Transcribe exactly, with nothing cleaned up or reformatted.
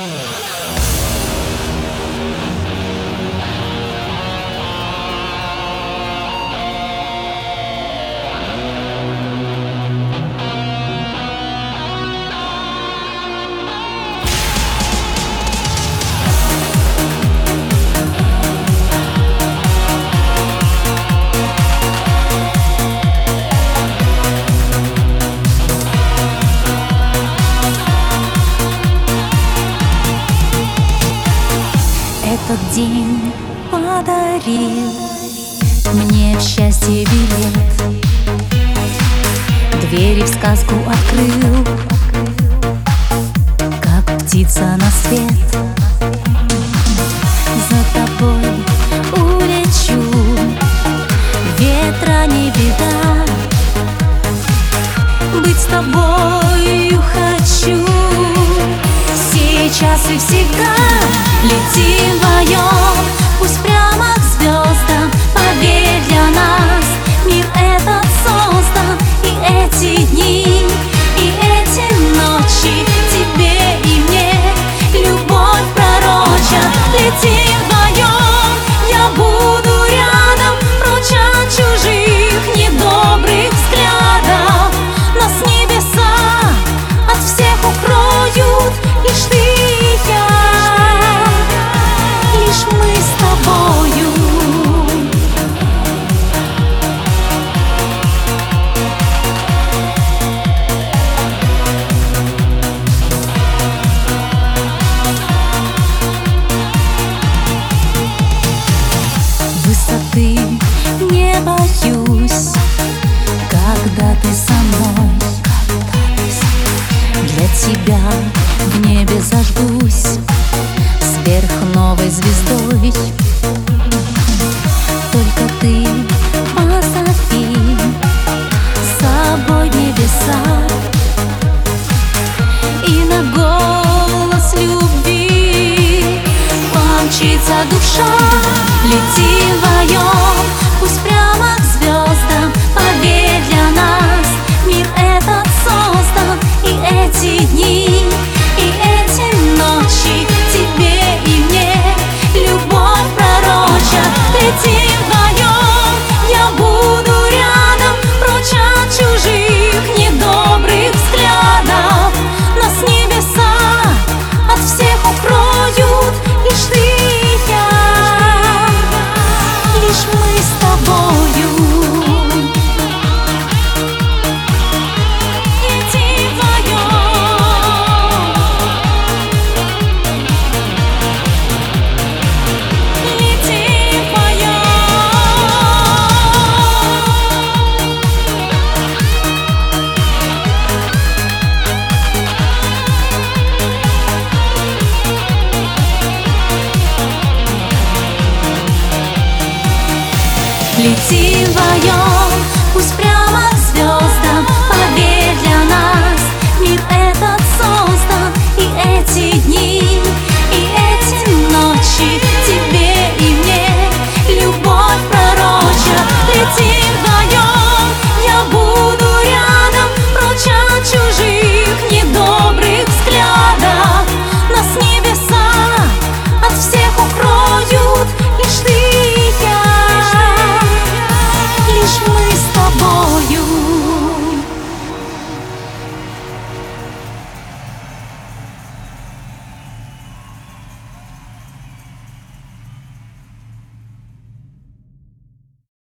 Этот день подарил мне в счастье билет, двери в сказку открыл, как птица на свет. За тобой улечу, ветра не беда, быть с тобою хочу сейчас и всегда. Летим вдвоем, пусть прямо к звездам, поверь, для нас мир этот создан. И эти дни, и эти ночи тебе и мне любовь пророчат. Летим вдвоем, я буду рядом, прочь от чужих недобрых взглядов. Нас небеса от всех укроют, лишь ты и я, лишь мы с тобою. Высоты не боюсь, когда ты со мной. Для тебя в небе зажгусь сверхновой звездой. Только ты позови с собой небеса, и на голос любви помчится душа. Летим вдвоем, пусть прямо к звездам, поверь, для нас мир этот создан. И эти дни, и эти ночи тебе и мне любовь пророчат. Летим вдвоем, я буду рядом, прочь от чужих недобрых взглядов. Нас небеса от всех укроют, лишь ты и я, лишь мы с тобою. Летим вдвоем.